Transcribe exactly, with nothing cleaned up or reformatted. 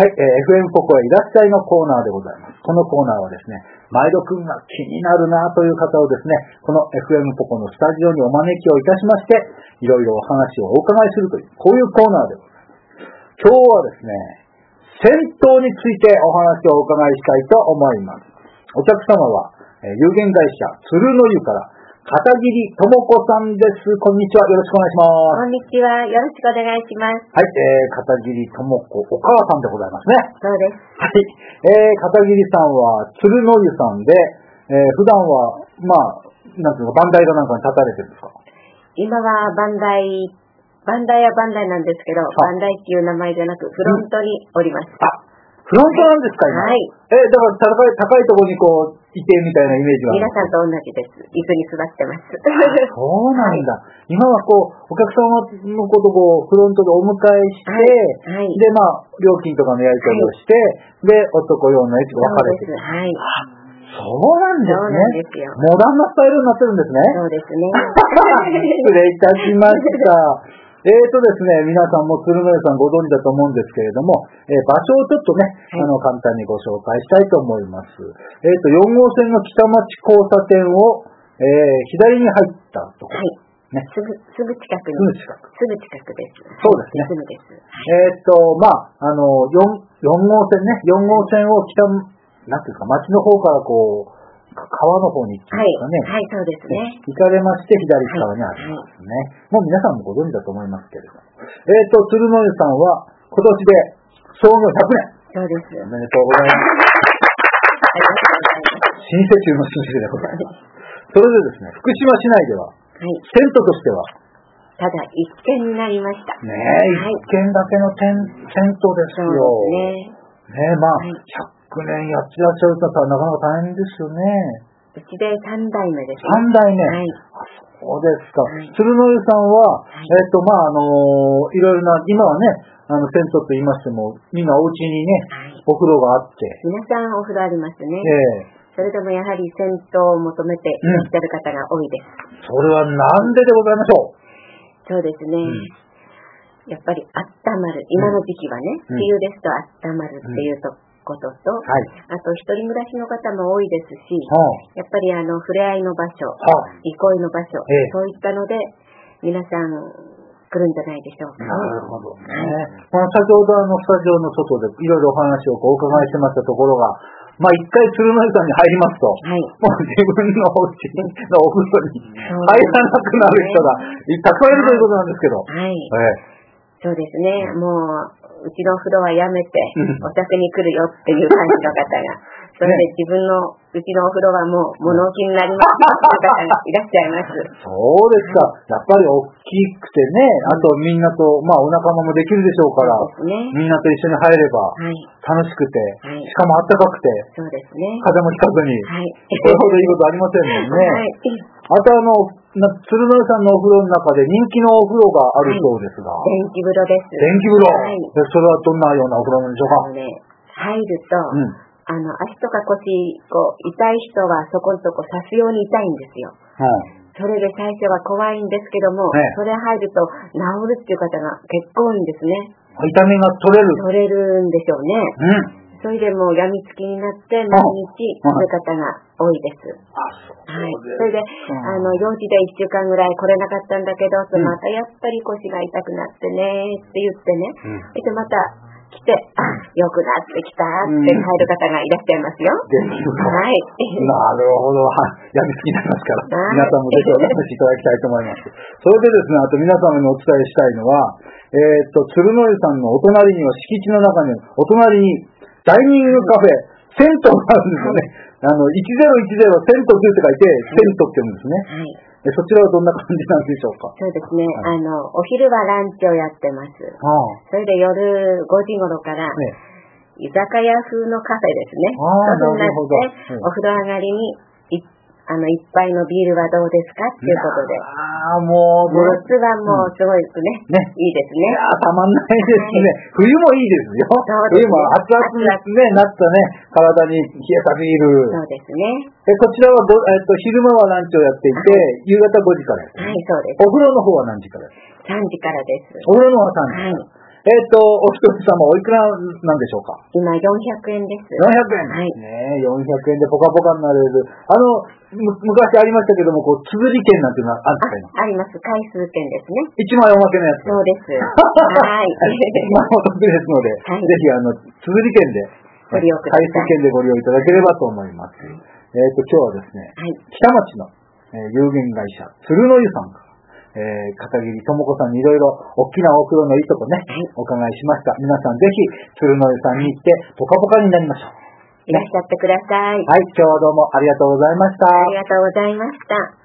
はい、えー、エフエム ポコへいらっしゃいのコーナーでございます。このコーナーはですね、前戸くんが気になるなという方をですね、この エフエム ポコのスタジオにお招きをいたしまして、いろいろお話をお伺いするという、こういうコーナーでございます。今日はですね、銭湯についてお話をお伺いしたいと思います。お客様は、えー、有限会社鶴の湯から片桐智子さんです。こんにちは。よろしくお願いします。 こんにちは。よろしくお願いします。 はい、えー、片桐智子、お母さんでございますね。 そうです。 はい、えー、片桐さんは鶴の湯さんで、えー、普段は、まあ、なんていうの、バンダイかなんかに立たれてるんですか？ 今はバンダイ、バンダイはバンダイなんですけど、バンダイっていう名前じゃなく、フロントにおります。 あ、フロントなんですか、今。 はい。 えー、だから高い、高いところにこう、いてみたいなイメージがある。 皆さんと同じです。椅子に座ってます。 そうなんだ。はい、今はこう、お客様のことをこう、フロントでお迎えして、はいはい、で、まあ、料金とかのやり取りをして、はい、で、男用のやつが分かれてる。 はい。 そうなんですね。 そうなんですよ。 モダンなスタイルになってるんですね。 そうですね。 失礼いたしました。えーとですね、皆さんも鶴の湯さんご存知だと思うんですけれども、えー、場所をちょっとね、はい、あの、簡単にご紹介したいと思います。えーと、よん号線の北町交差点を、えー、左に入ったところ。 はい。ね。すぐ、すぐ近くに。 すぐ近く。 すぐ近くです。 そうですね。 すぐです。 えーと、まあ、あの、4、よん号線ね、よん号線を北、なんていうか、町の方からこう、川の方に行ってますかね。 はい、はい、そうですね。 行かれまして、左側にありますね。はい、もう皆さんもご存知だと思いますけれども。えっ、ー、と、鶴の湯さんは、今年で創業ひゃくねん。 そうです。 おめでとうございます。新世中の新世でございます。それでですね、福島市内では、はい、銭湯としては、 ただ一軒になりました。 ねえ、はい、一軒だけの銭湯ですよ。 そうですね。 ねえ、まあ、はい、ひゃくねんやってらっしゃる方はなかなか大変ですよね。 うちでさん代目ですね。 さん代目。はい。そうですか。はい、鶴の湯さんは、はい、えっと、まあ、あのー、いろいろな、今はね、あの、銭湯と言いましても、みんなお家にね、はい、お風呂があって。 皆さんお風呂ありますね。ええー。それでもやはり銭湯を求めていらっしゃる方が多いです。 うん、それはなんででございましょう。そうですね。うんやっぱり温まる、今の時期はね、うん、梅雨ですと温まるっていうとことと、うんはい、あと一人暮らしの方も多いですし、はあ、やっぱりあの触れ合いの場所、はあ、憩いの場所、ええ、そういったので皆さん来るんじゃないでしょうか、ね。 なるほどね。はい、この先ほどあのスタジオの外でいろいろお話をこうお伺いしてましたところが、まあ一回鶴の湯さんに入りますと、はい、もう自分のお家のお風呂に入らなくなる人がたくさんいるということなんですけど、はい、ええそうですね。もう、うちのお風呂はやめて、お宅に来るよっていう感じの方が、それで自分の、うちのお風呂はもう物置になりますっていう方がいらっしゃいます。 そうですか。やっぱり大きくてね、あとみんなと、まあお仲間もできるでしょうから、ね、みんなと一緒に入れば、楽しくて、はい、しかもあったかくて、 そうですね。 風もひかずに、はい、これほどいいことありませんもんね。はい、あとあの、鶴の湯さんのお風呂の中で人気のお風呂があるそうですが。 はい、電気風呂です。 電気風呂、はい、でそれはどんなようなお風呂なんでしょうか。 あのね、入ると、うん、あの、足とか腰、こう、痛い人はそこんとこ刺すように痛いんですよ。はいそれで最初は怖いんですけども、ね、それ入ると治るっていう方が結構多いんですね。 痛みが取れる取れるんでしょうね。うん。それでもう病みつきになって毎日来る方が多いです。 あ、そうはい。それで、あの、用事でいっしゅうかんぐらい来れなかったんだけど、うん、またやっぱり腰が痛くなってねって言ってね、うん、でまた来て、あ、良くなってきたって入る方がいらっしゃいますよ。 ですか。 はい。 なるほど。病みつきになりますから、はい、皆さんもぜひお試しいただきたいと思います。それでですね、あと皆様にお伝えしたいのは、えー、っと、鶴の湯さんのお隣には敷地の中に、お隣にダイニングカフェ、銭湯があるんですよね。あの、いちぜろいちぜろ銭湯って書いて、銭湯って言うんですね。はい。そちらはどんな感じなんでしょうか。 そうですね。はい、あの、お昼はランチをやってます。はあ、それで夜ごじ頃から、ね、居酒屋風のカフェですね。そうなって、お風呂上がりに、あの、一杯のビールはどうですかっていうことで。 ああ、もう、 夏はもうすごいですね。ね。いいですね。 いやたまんないですね。はい、冬もいいですよ。そうですね。冬も熱々にね、なったね、体に冷えたビール。 そうですね。 え、こちらはご、えっと、昼間はランチをやっていて、はい、夕方ごじからです、ね。 はい、そうです。 お風呂の方は何時からですか？ さんじからです。 お風呂の方はさんじ。はい。 えっ、と、お一人様おいくらなんでしょうか？ 今よんひゃくえんです。 よんひゃくえん。はい。ねえ、よんひゃくえんでポカポカになれる。あの、む昔ありましたけども、こう、綴り券なんていうのはあるんですか？ あります。回数券ですね。 いちまいおまけのやつ。 そうです。はい。 まあ、お得ですので、はい、ぜひ、あの、綴り券で、 ご利用ください。 回数券でご利用いただければと思います。えっ、と、今日はですね、はい、北町の、えー、有限会社、鶴の湯さんから、えー、片桐智子さんにいろいろ大きなお風呂のいいとこね、はい、お伺いしました。皆さんぜひ、鶴の湯さんに行って、ポカポカになりましょう。 いらっしゃってください。 はい、今日はどうもありがとうございました。 ありがとうございました。